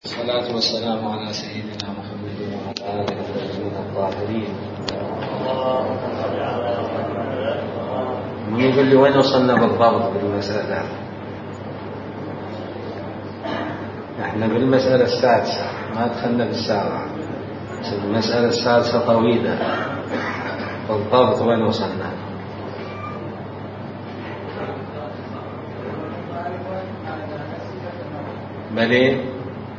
والصلاة والسلام على سيدنا محمد وعلى آله الطيبين الطاهرين. من يقول لي وين وصلنا بالضبط بالمسألة؟ احنا بالمسألة السادسة، ما دخلنا بالسابعة. المسألة السادسة طويلة، بالضبط وين وصلنا؟ بلي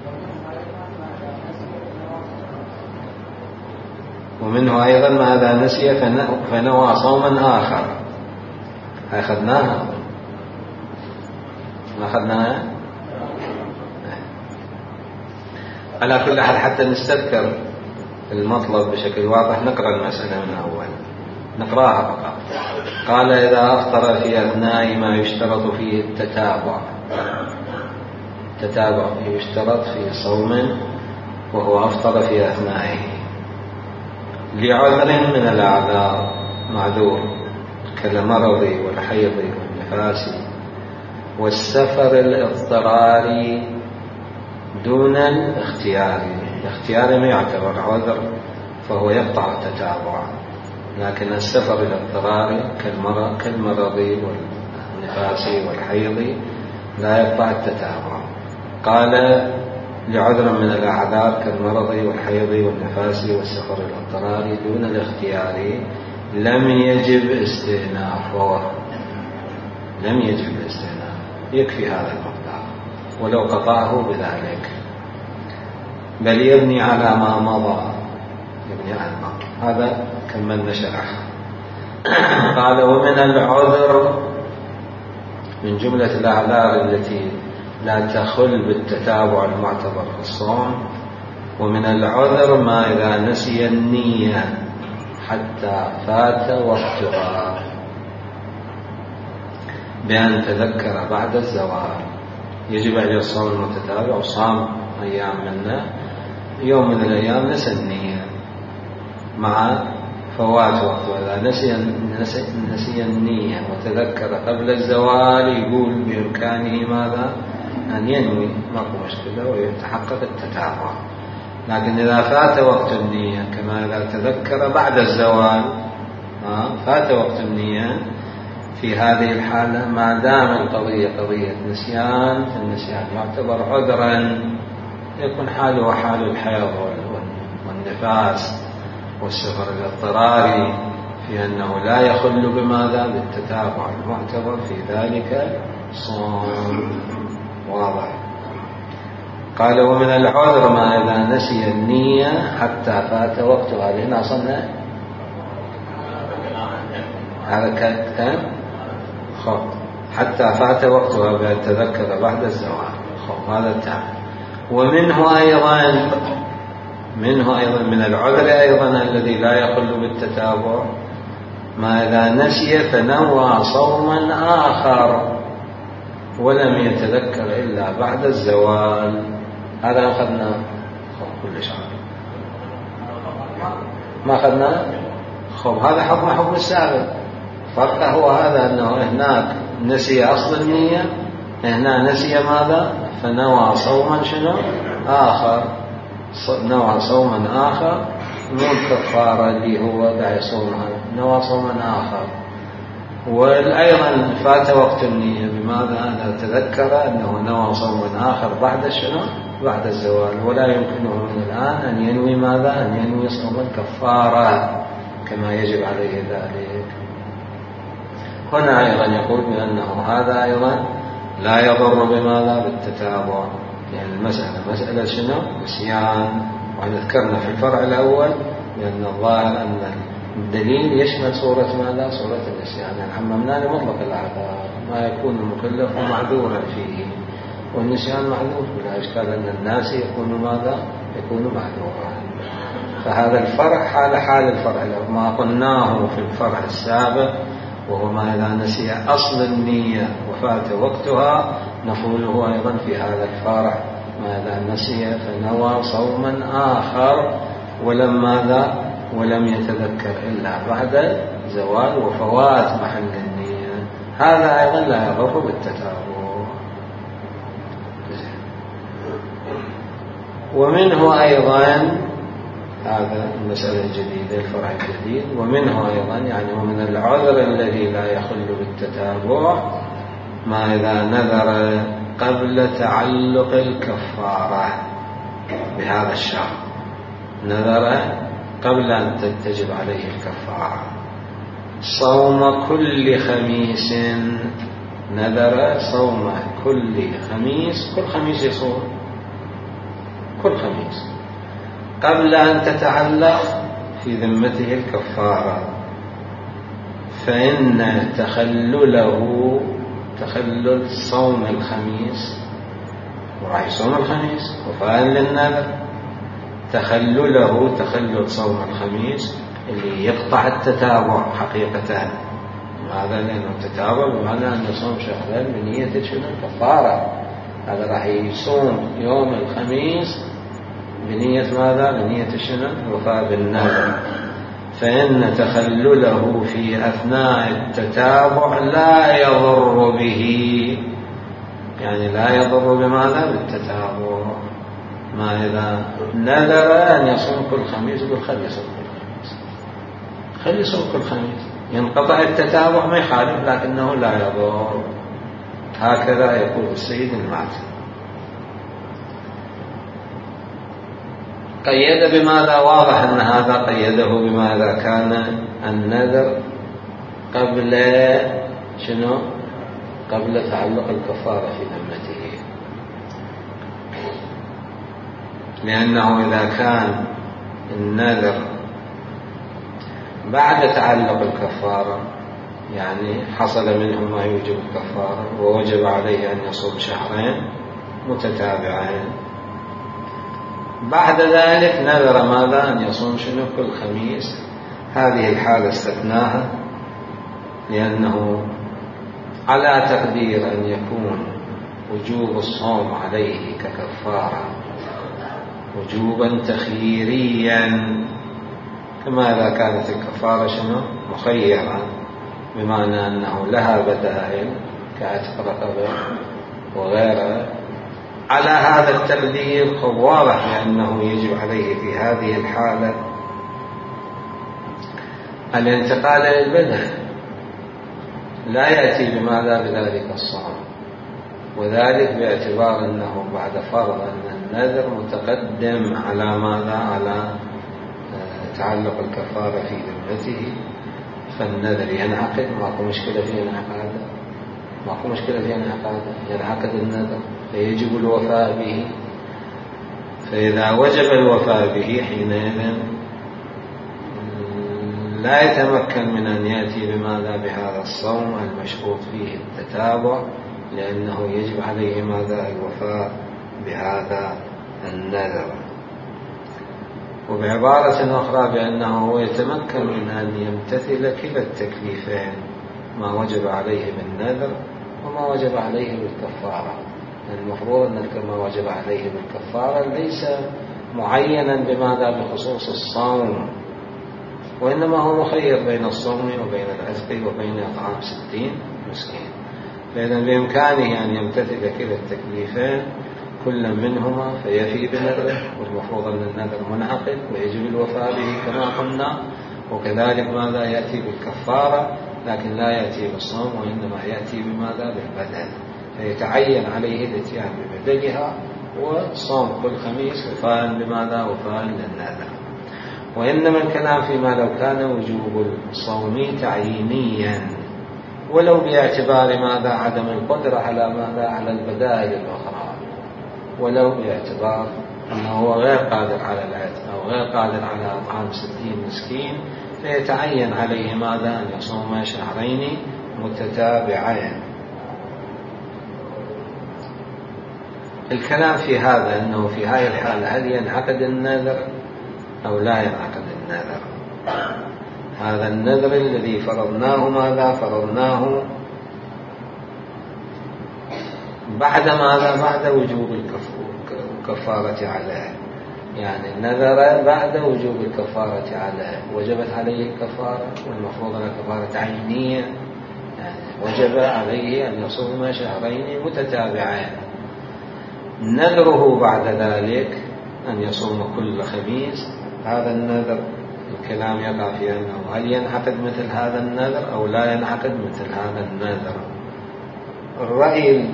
ومنه أيضا ما إذا نسي فنوى صوما آخر. أخذناها ما أخذناها؟ على كل حال حتى نستذكر المطلب بشكل واضح نقرأ المسألة من أول، نقرأها فقط. قال إذا أفطر في أثناء ما يشترط فيه التتابع يشترط في صوم وهو أفطر في أثنائه لعذر من الأعذار، معذور كالمرض والحيض والنفاس والسفر الاضطراري دون الاختيار ما يعتبر عذر فهو يقطع التتابع، لكن السفر الاضطراري كالمرض والنفاس والحيض لا يقطع التتابع. قال لعذر من الأعذار كالمرض والحيض والنفاس والسفر الاضطراري دون الاختيار لم يجب استئنافه، يكفي هذا المقدار ولو قطعه بذلك، بل يبني على ما مضى، هذا كملنا شرح. قال ومن العذر من جملة الأعذار التي لا تخل بالتتابع المعتبر في الصوم، ومن العذر ما إذا نسي النية حتى فات وقتها بأن تذكر بعد الزوال. يجب عليه الصوم المتتابع وصام أيام منه، يوم من الأيام نسى النية مع فوات وقتها. إذا نسي النية وتذكر قبل الزوال يقول بإمكانه ماذا؟ أن ينوي، ماكو مشكلة ويتحقق التتابع. لكن إذا فات وقت النية كما إذا تذكر بعد الزوال فات وقت النية، في هذه الحالة ما دام القضية قضية نسيان فالنسيان يعتبر عذرا، يكون حاله حال الحيض والنفاس والسفر الاضطراري في أنه لا يخل بماذا؟ بالتتابع المعتبر في ذلك صوم. واضح؟ قال ومن العذر ما إذا نسي النية حتى فات وقتها. لهنا أصلنا هذا كان حتى فات وقتها بأن تذكر بعد الزوال. هذا التعب. ومنه أيضا من العذر أيضا الذي لا يخل بالتتابع ما إذا نسي فنوى صوما آخر ولم يتذكر إلا بعد الزوال. هذا أخذنا كل شيء ما أخذنا. هذا حكم السابق. فرقه هو هذا أنه هناك نسي أصل النية، هنا نسي ماذا؟ فنوى صوما آخر، نوى صوما آخر مو الكفارة اللي هو دا يصومها، نوى صوما آخر. وأيضا فات وقت النية بماذا؟ أنا تذكر أنه نوى صوما آخر بعد الزوال، ولا يمكنه من الآن أن ينوي ماذا؟ أن ينوي صوم الكفارة كما يجب عليه ذلك. هنا أيضا يقول بأنه هذا أيضا لا يضر بماذا؟ بالتتابع. يعني المسألة مسألة نسيان، وذكرنا في الفرع الأول لأن الظاهر أن الدليل يشمل صورة ماذا؟ صورة النسيان. يعني حممنا لمطلق الأعذار ما يكون المكلف معذورا فيه، والنسيان معذور بلا إشكال أن الناس يكون ماذا؟ يكون معذورا. فهذا الفرع حال الفرع ما قلناه في الفرع السابق، وهو ما إذا نسي أصل النية وفات وقتها نقوله أيضا في هذا الفرع ما إذا نسي فنوى صوما آخر ولم يتذكر إلا بعد زوال وفوات محل النية، هذا أيضا لا يضر بالتتابع. ومنه أيضا هذا المسألة الجديدة الفرع الجديد، ومنه أيضا يعني ومن العذر الذي لا يخل بالتتابع ما إذا نذر قبل تعلق الكفارة بهذا الشهر، نذر قبل أن تجب عليه الكفارة صوم كل خميس، نذر صوم كل خميس، كل خميس يصوم كل خميس قبل أن تتعلق في ذمته الكفارة، فإن تخلل صوم الخميس، وراح يصوم الخميس وفاء للنذر، تخلل صوم الخميس اللي يقطع التتابع حقيقة. ماذا؟ لأنه تتابع بمعنى أن يصوم شهرين بنية شنو؟ الكفارة. هذا راح يصوم يوم الخميس بنية ماذا؟ بنية شنو؟ الوفاء بالنذر. فإن تخلله في أثناء التتابع لا يضر به، يعني لا يضر بماذا؟ بالتتابع. ما إذا نذر أن يصوم كل خميس يقول خلي يصوم كل خميس، خلي يصوم كل خميس، ينقطع التتابع ما يخالف لكنه لا يضر. هكذا يقول السيد المعتزلي. قيد بماذا؟ واضح أن هذا قيده بماذا؟ كان النذر قبل شنو؟ قبل تعلق الكفارة في ذمته، لأنه إذا كان النذر بعد تعلق الكفارة يعني حصل منه ما يوجب الكفارة ووجب عليه أن يصوم شهرين متتابعين، بعد ذلك نذر ماذا؟ أن يصوم شنو؟ كل خميس. هذه الحالة استثناها لأنه على تقدير أن يكون وجوب الصوم عليه ككفارة وجوبا تخييريا، كما إذا كانت الكفارة شنو؟ مخيرة، بمعنى أنه لها بدائل كعتق رقبة وغيرها. على هذا التقدير واضح بأنه يجب عليه في هذه الحالة الانتقال إلى البدء، لا يأتي بماذا؟ بذلك الصوم، وذلك باعتبار أنه بعد فرض أن النذر متقدم على ماذا؟ على تعلق الكفارة في ذمته، فالنذر ينعقد، ماكو مشكلة في انعقاده، ماكو مشكلة في انعقاده، ينعقد النذر فيجب الوفاء به. فإذا وجب الوفاء به حينئذ لا يتمكن من أن يأتي بماذا؟ بهذا الصوم المشروط فيه التتابع، لأنه يجب عليه ماذا؟ الوفاء بهذا النذر. وبعبارة أخرى بأنه يتمكن من أن يمتثل كلا التكليفين، ما وجب عليه بالنذر وما وجب عليه بالكفارة. المفروض أن ما وجب عليه بالكفارة ليس معينا بماذا؟ بخصوص الصوم، وإنما هو مخير بين الصوم وبين العتق وبين إطعام 60 مسكين. فإذا بإمكانه أن يمتثل كلا التكليفين كل منهما فيفي بنذره، والمفروض أن النذر منعقد ويجب الوفاء به كما قلنا، وكذلك ماذا؟ يأتي بالكفارة لكن لا يأتي بالصوم، وإنما يأتي بماذا؟ بالبدل، فيتعين عليه الاتيان ببدلها وصوم كل خميس وفاء بماذا؟ وفاء للنذر. وإنما الكلام فيما لو كان وجوب الصوم تعيينيا ولو باعتبار ماذا؟ عدم القدرة على ماذا؟ على البدائل الأخرى، ولو باعتبار أنه غير قادر على العتق أو غير قادر على إطعام 60 مسكين، فيتعين عليه ماذا؟ أن يصوم شهرين متتابعين. الكلام في هذا أنه في هذه الحالة هل ينعقد النذر أو لا ينعقد النذر؟ هذا النذر الذي فرضناه ماذا؟ فرضناه بعد ماذا؟ بعد وجوب الكفارة عليه، يعني نذر بعد وجوب الكفارة عليه، وجبت عليه الكفارة، والمفروض أن الكفارة عينية، يعني وجب عليه أن يصوم شهرين متتابعين. نذره بعد ذلك أن يصوم كل خميس. هذا النذر الكلام يقع في أنه هل ينعقد مثل هذا النذر أو لا ينعقد مثل هذا النذر. الرأي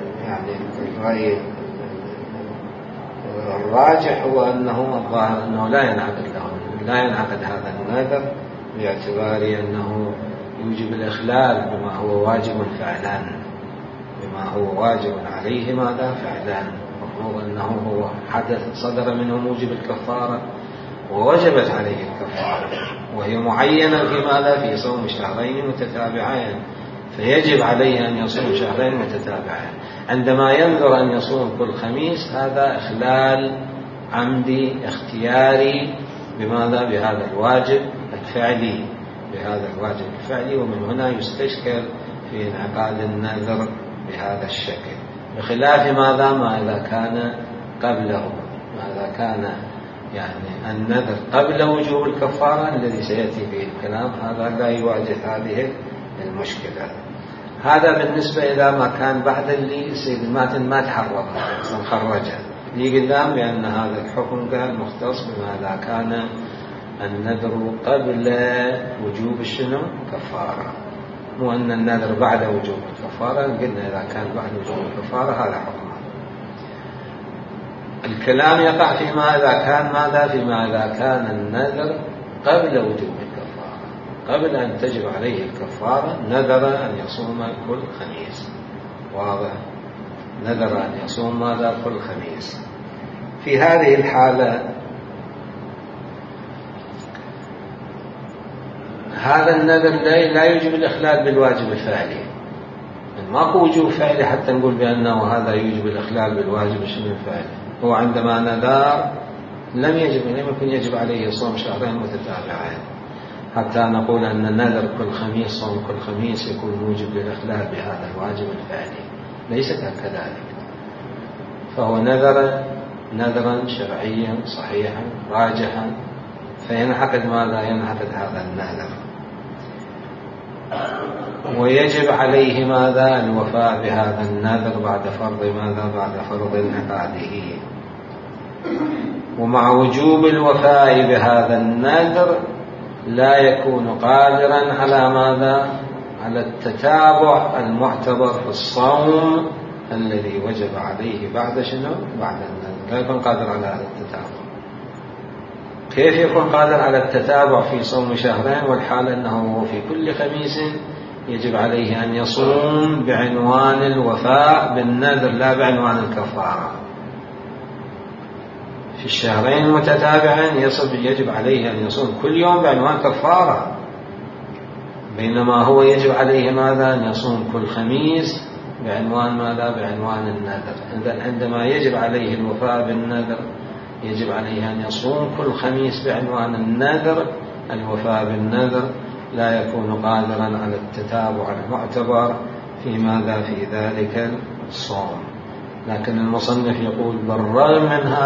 الراجح هو أنه الظاهر أنه لا ينعقد هذا النذر، باعتبار أنه يوجب الإخلال بما هو واجب فعلا، بما هو واجب عليه ماذا فعلا. المفروض أنه هو حدث صدر منه موجب الكفارة ووجبت عليه الكفارة، وهي معينة في ماذا في صوم شهرين متتابعين، فيجب عليه أن يصوم شهرين متتابعين. عندما ينذر أن يصوم كل خميس هذا إخلال عمدي اختياري بماذا بهذا الواجب الفعلي، ومن هنا يستشكل في انعقاد النذر بهذا الشكل، بخلاف ماذا ما إذا كان قبله، ماذا كان يعني النذر قبل وجوب الكفارة الذي سيأتي به الكلام، هذا لا يواجه هذه المشكلة. هذا بالنسبة إلى ما كان بعد اللي سيد الماتن ما تحرر أصلا خرجه لي قدام، بأن هذا الحكم قال مختص بما كان النذر قبل وجوب الشنو كفارة، مو أن النذر بعد وجوب الكفارة. قلنا إذا كان بعد وجوب الكفارة هذا حكم. الكلام يقع فيما إذا كان ماذا فيما إذا كان النذر قبل وجوب الكفارة، قبل أن تجب عليه الكفارة نذر أن يصوم كل خميس. واضح؟ نذر أن يصوم ماذا كل خميس. في هذه الحالة هذا النذر لا يوجب الإخلال بالواجب الفعلي، ماكو وجوب فعلي حتى نقول بأنه هذا يوجب الإخلال بالواجب الفعلي. هو عندما نذر لم يكن يجب عليه صوم شهرين متتابعين حتى نقول أن النذر كل خميس صوم كل خميس يكون موجب للإخلال بهذا الواجب الفعلي، ليس كذلك. فهو نذرا شرعيا صحيحا راجحا، فينعقد ماذا ينعقد هذا النذر، ويجب عليه ماذا الوفاء بهذا النذر بعد فرض ماذا بعد فرض انعقاده. ومع وجوب الوفاء بهذا النذر لا يكون قادرا على ماذا على التتابع المعتبر في الصوم الذي وجب عليه بعد شنو بعد النذر، لا يكون قادر على هذا التتابع. كيف يكون قادر على التتابع في صوم شهرين والحال أنه في كل خميس يجب عليه أن يصوم بعنوان الوفاء بالنذر لا بعنوان الكفارة؟ في الشهرين المتتابعين يجب عليه أن يصوم كل يوم بعنوان كفارة، بينما هو يجب عليه ماذا أن يصوم كل خميس بعنوان ماذا بعنوان النذر. عندما يجب عليه الوفاء بالنذر يجب عليه أن يصوم كل خميس بعنوان النذر الوفاء بالنذر، لا يكون قادرا على التتابع المعتبر في ماذا في ذلك الصوم. لكن المصنف يقول بالرغم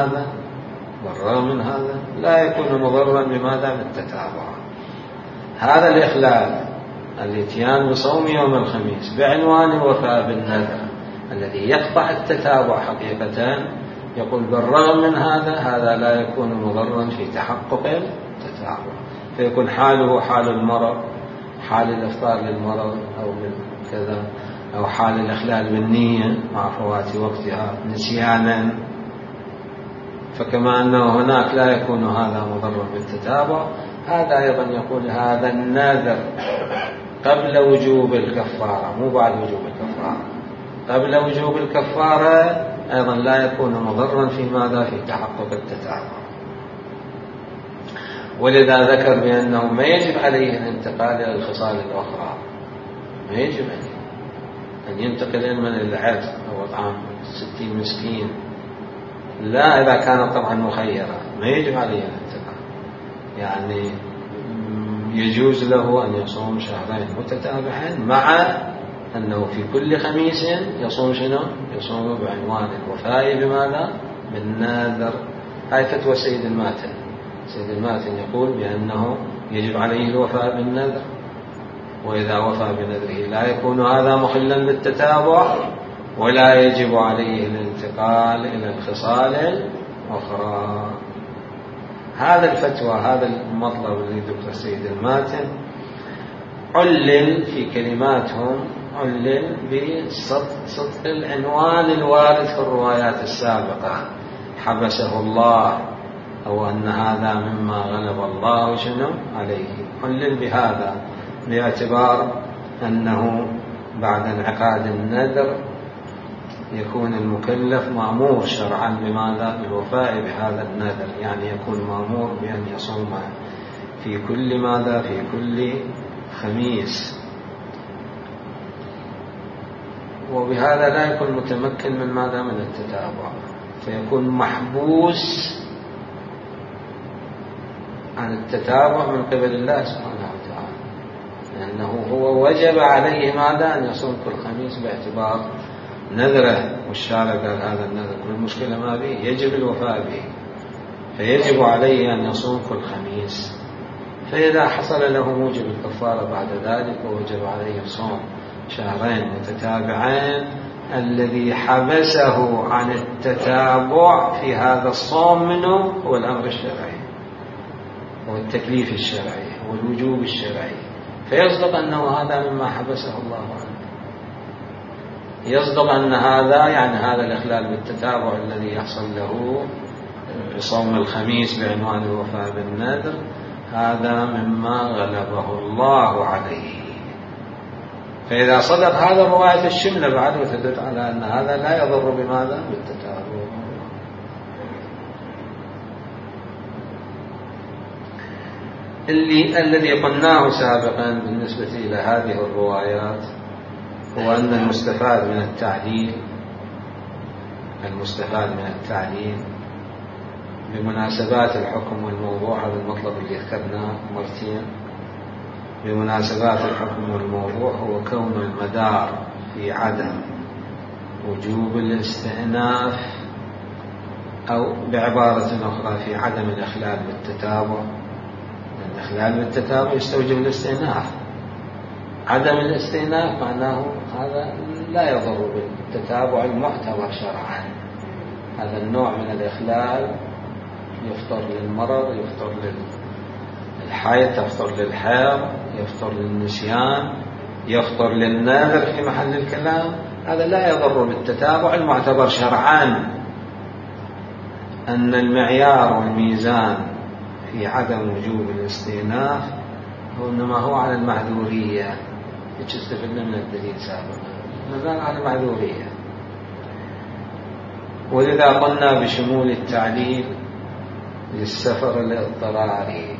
من هذا لا يكون مضرا بماذا بالتتابع. هذا الإخلال الاتيان بصوم يوم الخميس بعنوان الوفاء بالنذر الذي يقطع التتابع حقيقة، يقول بالرغم من هذا لا يكون مضرا في تحقق التتابع، فيكون حاله حال المرض، حال الإفطار للمرض أو كذا، أو حال الإخلال بالنية مع فوات وقتها نسيانا. فكما أنه هناك لا يكون هذا مضرا بالتتابع، هذا أيضا يقول هذا النذر قبل وجوب الكفارة مو بعد وجوب الكفارة، قبل وجوب الكفارة أيضا لا يكون مضرا في ماذا في تحقق التتابع. ولذا ذكر بأنه ما يجب عليه الانتقال إلى الخصال الأخرى، ما يجب عليه أن ينتقل من العتق أو إطعام 60 مسكين، لا إذا كان طبعا مخيرا ما يجب عليه الانتقال، يعني يجوز له أن يصوم شهرين متتابعين مع أنه في كل خميس يصوم شنو؟ يصوم بعنوان الوفاء بماذا؟ بالنذر. هاي فتوى سيد الماتن. سيد الماتن يقول بأنه يجب عليه الوفاء بالنذر، وإذا وفى بنذره لا يكون هذا مخلا بالتتابع، ولا يجب عليه الانتقال إلى الخصال الأخرى. هذا الفتوى، هذا المطلب اللي ذكر سيد الماتن علل في كلماتهم، علل بسطر العنوان الوارد في الروايات السابقة: حبسه الله، أو أن هذا مما غلب الله شنو عليه. علل بهذا باعتبار أنه بعد انعقاد النذر يكون المكلف مأمور شرعا بماذا؟ بالوفاء بهذا النذر، يعني يكون مأمور بأن يصوم في كل ماذا؟ في كل خميس، وبهذا لا يكون متمكن من ماذا؟ من التتابع، فيكون محبوس عن التتابع من قبل الله سبحانه وتعالى، لأنه هو وجب عليه ماذا؟ أن يصوم كل خميس باعتبار نذره، والشارع قال هذا النذر كل مشكلة ما به يجب الوفاء به، فيجب عليه أن يصوم كل خميس. فإذا حصل له موجب الكفارة بعد ذلك ووجب عليه صوم شهرين متتابعين، الذي حبسه عن التتابع في هذا الصوم منه هو الأمر الشرعي والتكليف الشرعي والوجوب الشرعي، فيصدق أنه هذا مما حبسه الله عنه، يصدق أن هذا يعني هذا الإخلال بالتتابع الذي يحصل له بصوم الخميس بعنوان الوفاء بالنذر، هذا مما غلبه الله عليه. فإذا صدق هذا الرواية الشملة بعد وتدل على أن هذا لا يضر بماذا؟ بالتتابع. الذي قلناه سابقا بالنسبة إلى هذه الروايات هو أن المستفاد من التعليل بمناسبات الحكم والموضوع، هذا المطلب اللي ذكرناه مرتين، بمناسبات الحكم والموضوع هو كون المدار في عدم وجوب الاستئناف، أو بعبارة أخرى في عدم الإخلال بالتتابع. الإخلال بالتتابع يستوجب الاستئناف، عدم الاستئناف معناه هذا لا يضر بالتتابع المعتبر شرعا. هذا النوع من الإخلال يفطر للمرض، يفطر للحيض، يفطر للحيض، يفطر للنسيان، يفطر للنذر في محل الكلام، هذا لا يضر بالتتابع المعتبر شرعا. أن المعيار والميزان في عدم وجوب الاستئناف إنما هو على المعذورية، استفدنا من الدليل سابقا، نزال على المعذورية. ولذا قلنا بشمول التعليل للسفر الاضطراري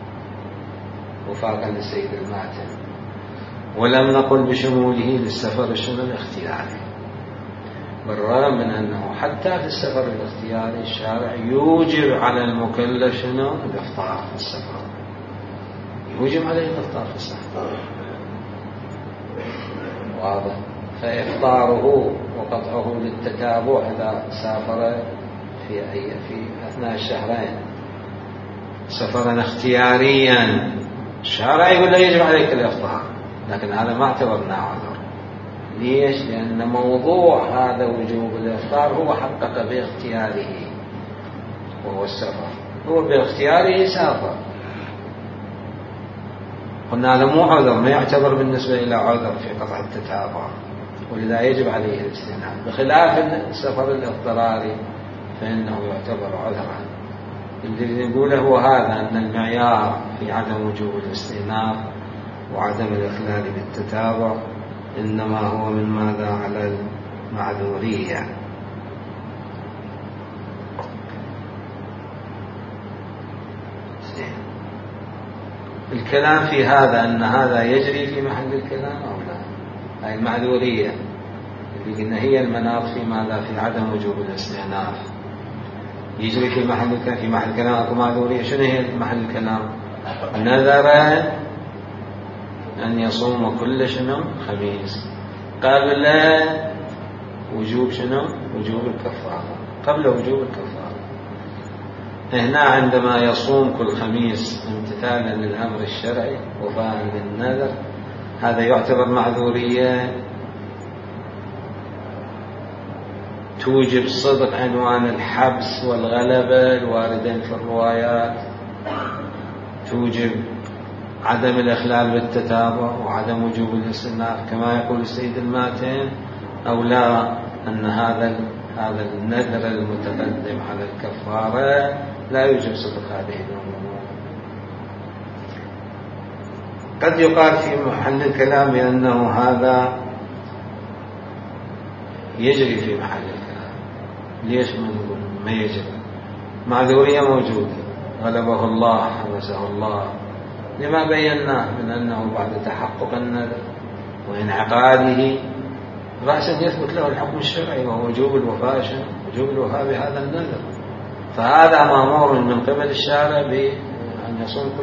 وفاقا للسيد الماتن، ولم نقل بشموله للسفر الاختياري، بالرغم من أنه حتى في السفر الاختياري الشارع يوجب على المكلف شنو؟ الإفطار في السفر، يوجب عليه الإفطار في السفر، واضح. فإفطاره وقطعه للتتابع إذا سافر في أثناء الشهرين سفرا اختياريا، الشارع يقول لا يجب عليك الإفطار، لكن هذا ما اعتبرنا عذر. ليش؟ لأن موضوع هذا وجوب الإفطار هو حقق باختياره، وهو السفر، هو باختياره سافر. قلنا هذا مو عذر، ما يعتبر بالنسبة إلى عذر في قطع التتابع، ولذا يجب عليه الاستئناف، بخلاف السفر الاضطراري فإنه يعتبر عذرا. اللي نقوله هو هذا، أن المعيار في عدم وجوب الاستئناف وعدم الإخلال بالتتابع إنما هو من ماذا؟ على المعذورية. الكلام في هذا أن هذا يجري في محل الكلام أو لا؟ هاي المعذورية اللي قلنا هي المناط في ماذا؟ في عدم وجوب الاستئناف، يجري في محل الكلام. في محل الكلام أو معذورية. شنو هي محل الكلام؟ نذر أن يصوم كل شنو؟ خميس، قبل وجوب شنو؟ وجوب الكفارة، قبل وجوب الكفارة. هنا عندما يصوم كل خميس امتثالا للأمر الشرعي وفاء للنذر، هذا يعتبر معذورية توجب صدق عنوان الحبس والغلبة الواردين في الروايات، توجب عدم الإخلال بالتتابع وعدم وجوب الاستئناف كما يقول السيد الماتين، أو لا أن هذا النذر المتقدم على الكفارة لا يوجب صدق هذه الأمور. قد يقال في محل الكلام بأنه هذا يجري في محل الكلام. ليش ما يجري؟ معذورية موجودة، غلبه الله، حبسه الله، لما بيناه من أنه بعد تحقق النذر وانعقاده رأسا يثبت له الحكم الشرعي وهو وجوب الوفاء بهذا النذر. فهذا مأمور من قبل الشارع بأن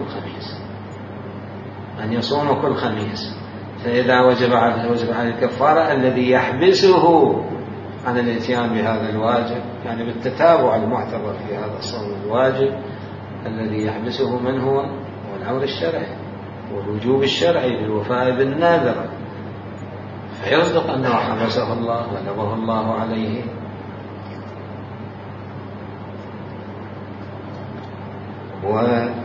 يصوم كل خميس، فإذا وجب على الكفارة الذي يحبسه عن الاتيان بهذا الواجب، يعني بالتتابع المعتبر في هذا الصوم الواجب، الذي يحبسه من هو الأمر الشرعي والوجوب الشرعي بالوفاء بالنذر، فيصدق أنه حبسه الله غلبه الله عليه. وهذا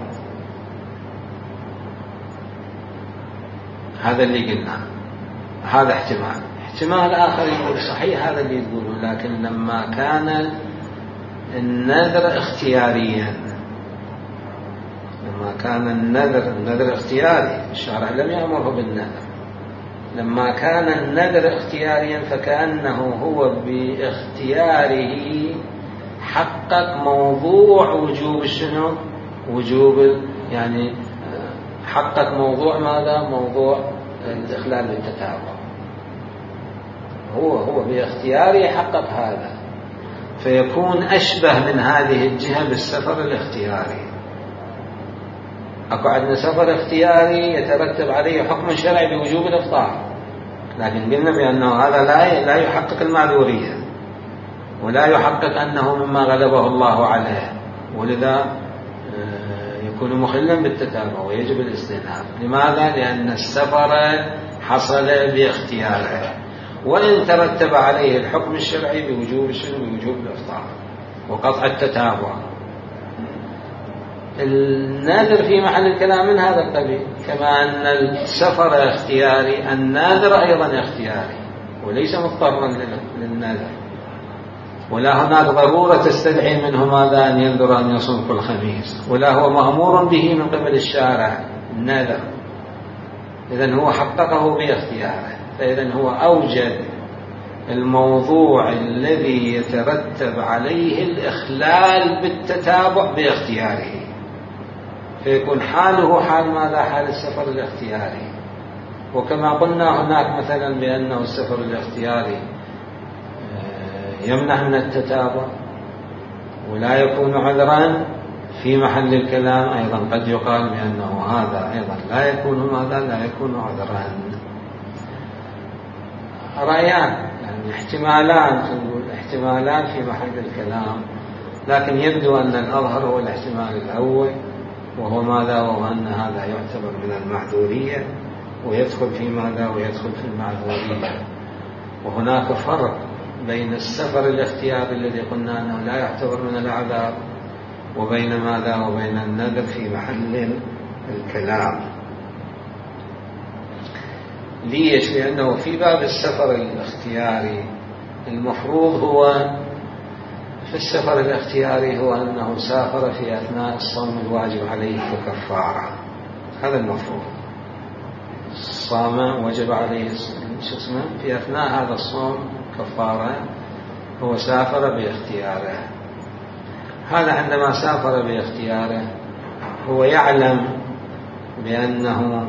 اللي قلنا. هذا احتمال آخر يقول صحيح هذا اللي يقوله، لكن لما كان النذر اختياريا، لما كان النذر اختياري، الشرع لم يأمره بالنذر، لما كان النذر اختياريا فكأنه هو باختياره حقق موضوع وجوب الشنو، يعني حقق موضوع ماذا؟ موضوع الإخلال بالتتابع. هو باختياره حقق هذا، فيكون أشبه من هذه الجهة بالسفر الاختياري. أكو عندنا سفر اختياري يترتب عليه حكم شرعي بوجوب الإفطار، لكن قلنا بأنه هذا لا يحقق المعذورية ولا يحقق أنه مما غلبه الله عليه، ولذا يكون مخلا بالتتابع ويجب الاستئناف. لماذا؟ لأن السفر حصل باختياره، وإن ترتب عليه الحكم الشرعي بوجوب الإفطار وقطع التتابع. الناذر في محل الكلام من هذا القبيل، كما أن السفر اختياري، الناذر أيضا اختياري وليس مضطرا للناذر، ولا هناك ضرورة تستدعي منه ماذا؟ أن ينذر أن يصوم كل خميس، ولا هو مأمور به من قبل الشارع النذر. إذن هو حققه باختياره، فإذن هو أوجد الموضوع الذي يترتب عليه الإخلال بالتتابع باختياره، فيكون حاله حال ماذا؟ حال السفر الاختياري. وكما قلنا هناك مثلا بأنه السفر الاختياري يمنع من التتابع ولا يكون عذرا، في محل الكلام أيضا قد يقال بأنه هذا أيضا لا يكون عذرا. رأيان، يعني احتمالان في محل الكلام، لكن يبدو أن الأظهر هو الاحتمال الأول، وهو ماذا؟ وهو أن هذا يعتبر من المعذورية ويدخل في ماذا؟ ويدخل في المعذورية. وهناك فرق بين السفر الاختياري الذي قلنا أنه لا يعتبر من الأعذار وبين ماذا؟ وبين النذر في محل الكلام. ليش؟ لأنه في باب السفر الاختياري المفروض هو في السفر الاختياري هو أنه سافر في أثناء الصوم الواجب عليه ككفارة، هذا المفروض. صام وجب عليه في أثناء هذا الصوم كفارة، هو سافر باختياره. هذا عندما سافر باختياره هو يعلم بأنه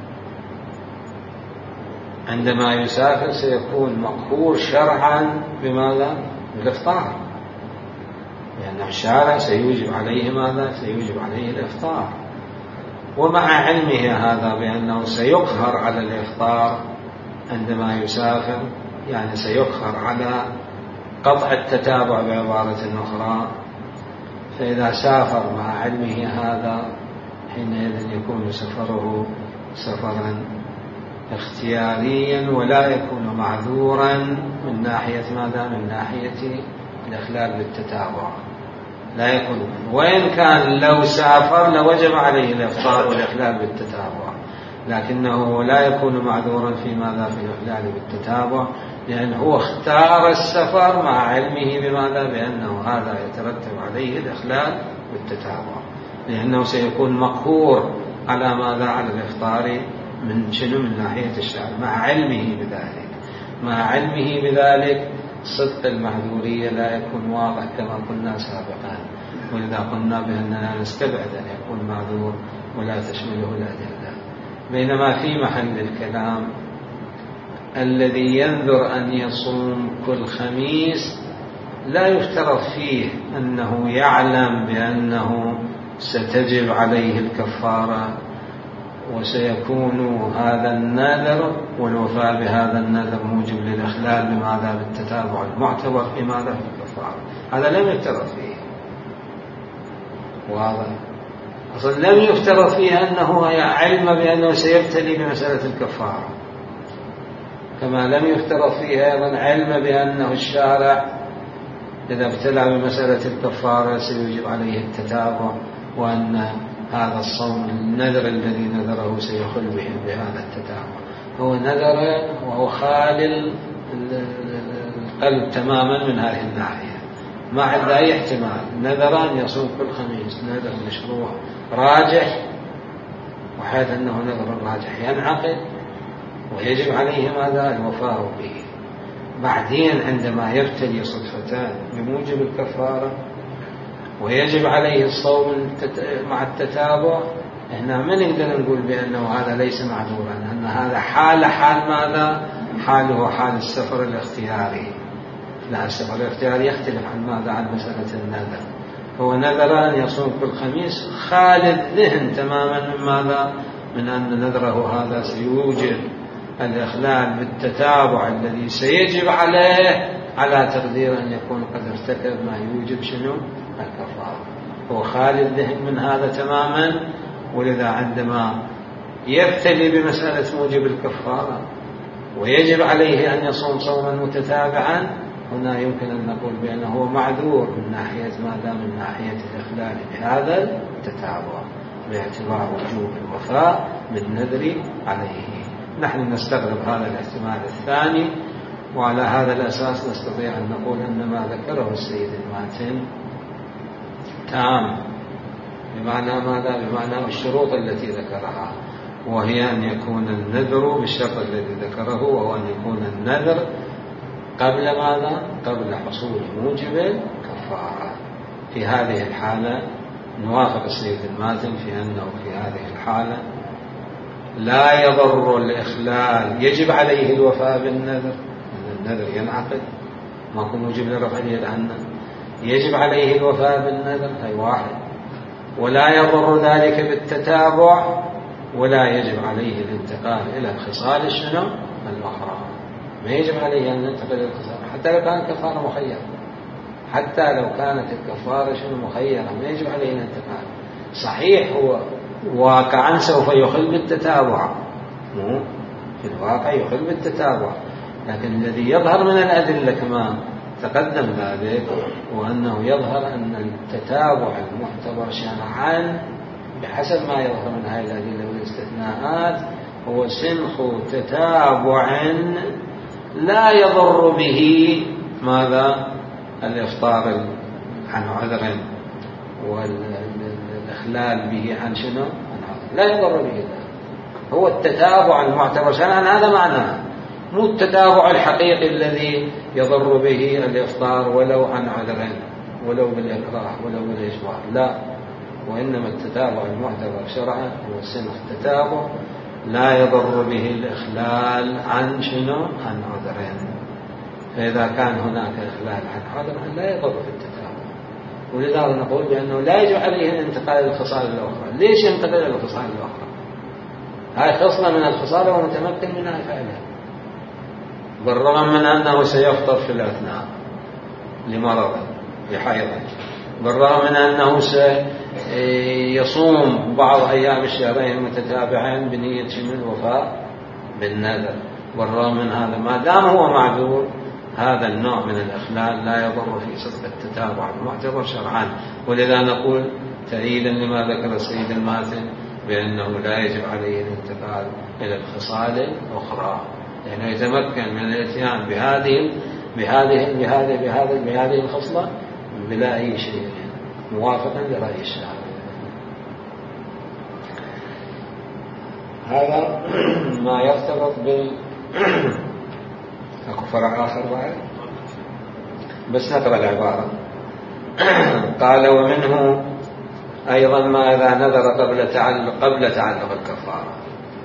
عندما يسافر سيكون مقهور شرعا بماذا؟ بالإفطار، لأن الشارع سيوجب عليه ماذا؟ سيوجب عليه الإفطار. ومع علمه هذا بأنه سيقهر على الإفطار عندما يسافر، يعني سيقهر على قطع التتابع بعبارة أخرى، فإذا سافر مع علمه هذا حينئذ يكون سفره سفرا اختياريا ولا يكون معذورا من ناحية ماذا؟ من ناحية الإخلال بالتتابع، لا يكون. وإن كان لو سافر لوجب عليه الإفطار والإخلال بالتتابع، لكنه لا يكون معذورا في ماذا؟ في الإخلال بالتتابع، لأنه هو اختار السفر مع علمه بماذا؟ بأنه هذا يترتب عليه الإخلال بالتتابع، لأنه سيكون مقهور على ماذا؟ على الإفطار من شنو؟ من ناحية الشرع، مع علمه بذلك. مع علمه بذلك صدق المعذورية لا يكون واضح كما قلنا سابقا، ولذا قلنا بأننا نستبعد أن يكون معذور ولا تشمله الأدلة. بينما في محل الكلام الذي ينذر أن يصوم كل خميس لا يفترض فيه أنه يعلم بأنه ستجب عليه الكفارة وسيكون هذا النذر والوفاء بهذا النذر موجب للإخلال بماذا؟ بالتتابع المعتبر في ماذا؟ في الكفارة. هذا لم يفترض فيه، واضح؟ أصلا لم يفترض فيه أنه علم بأنه سيبتلي بمسألة الكفارة، كما لم يفترض فيه أيضا علم بأنه الشارع إذا ابتلى بمسألة الكفارة سيجب عليه التتابع، وأن هذا الصوم النذر الذي نذره سيخل به بهذا التتابع. هو نذر وهو خالي القلب تماما من هذه الناحية، ما عنده أي احتمال. نذر أن يصوم كل خميس، نذر مشروع راجح، وحيث أنه نذر راجح ينعقد ويجب عليه ماذا؟ الوفاء به. بعدين عندما يبتلي صدفتان بموجب الكفارة ويجب عليه الصوم مع التتابع، احنا ما نقدر نقول بأنه هذا ليس معذورا، أن هذا حال ماذا؟ حاله حال السفر الاختياري. لا، السفر الاختياري يختلف عن ماذا؟ عن مسألة النذر. هو نذر أن يصوم كل خميس خالي الذهن تماما من ماذا؟ من أن نذره هذا سيوجب الإخلال بالتتابع الذي سيجب عليه، على تقدير أن يكون قد ارتكب ما يوجب شنو؟ الكفارة. هو خالي الذهن من هذا تماما، ولذا عندما يبتلي بمسألة موجب الكفارة ويجب عليه أن يصوم صوما متتابعا، هنا يمكن أن نقول بأنه معذور من ناحية ماذا؟ من ناحية الإخلال بهذا التتابع، باعتبار وجوب الوفاء بالنذر عليه. نحن نستغرب هذا الاحتمال الثاني، وعلى هذا الأساس نستطيع أن نقول أن ما ذكره السيد الماتن تام، بمعنى ماذا؟ بمعنى الشروط التي ذكرها، وهي أن يكون النذر بالشرط الذي ذكره، وهو أن يكون النذر قبل ماذا؟ قبل حصول موجب الكفارة. في هذه الحالة نوافق السيد الماتن في أنه في هذه الحالة لا يضر الإخلال، يجب عليه الوفاء بالنذر، أن النذر ينعقد، ماكو موجب لرفع اليد عنه، يجب عليه الوفاء بالنذر، هي واحد، ولا يضر ذلك بالتتابع، ولا يجب عليه الانتقال إلى الخصال الشنو؟ الأخرى. ما يجب عليه أن ينتقل إلى الخصال، حتى لو كانت كفارة مخيرة، حتى لو كانت الكفارة شنو؟ مخيرة، ما يجب عليه الانتقال. صحيح هو واقعا سوف يخل بالتتابع، في الواقع يخل بالتتابع، لكن الذي يظهر من الأدلة كما تقدم ذلك وأنه يظهر أن التتابع المعتبر شرعا بحسب ما يظهر من هذه الأدلة والاستثناءات هو سنخ تتابع لا يضر به ماذا؟ الإفطار عن عذر والإخلال به عن شنو؟ عن عذر، لا يضر به ذلك. هو التتابع المعتبر شرعا، هذا معناه، مو التتابع الحقيقي الذي يضر به الإفطار ولو عن عذر ولو بالإكراه ولو بالإجبار، لا، وإنما التتابع المعتبر شرعا هو سنخ تتابع لا يضر به الإخلال عن شنو؟ عن عذر. فإذا كان هناك إخلال عن عذر لا يضر في التتابع، ولذا نقول بأنه لا يجب عليه الانتقال إلى الخصال الأخرى. ليش ينتقل إلى الخصال الأخرى؟ هاي خصلة من الخصال ومتمكن منها فعلا، بالرغم من أنه سيفطر في الأثناء لمرض لحيض، بالرغم من أنه سيصوم بعض أيام الشهرين متتابعين بنية شمل الوفاء بالنذر، والرغم من هذا ما دام هو معذور هذا النوع من الإخلال لا يضر في صدق التتابع المعتبر شرعا. ولذا نقول تأييدا لما ذكر السيد الماتن بأنه لا يجب عليه الانتقال إلى الخصال الأخرى، لأنه يتمكن من الاتيان بهذه الخصلة بلا أي شيء موافقا لرأي الشافعي. هذا ما يرتبط أكو فرع آخر بعد بس نقرأ العبارة. قال ومنه أيضا ما إذا نذر قبل تعلق الكفارة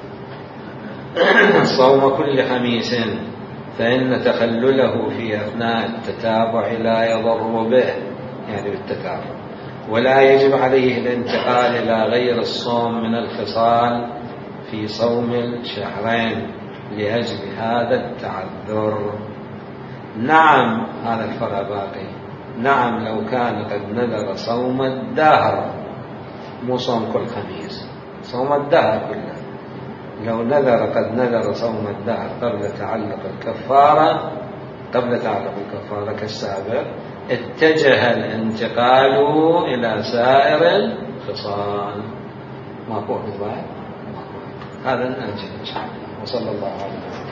صوم كل خميس فإن تخلله في أثناء التتابع لا يضر به، يعني بالتتابع، ولا يجب عليه الانتقال إلى غير الصوم من الخصال في صوم الشهرين لأجل هذا التعذر. نعم هذا الفرع باقي. نعم لو كان قد نذر صوم الدهر، مو صوم كل خميس، صوم الدهر كله، لو قد نذر صوم الدهر قبل تعلق الكفارة كالسابق اتجه الانتقال إلى سائر الخصال. ما قول هذا نأجل إن شاء الله. وصلى الله عليه وسلم.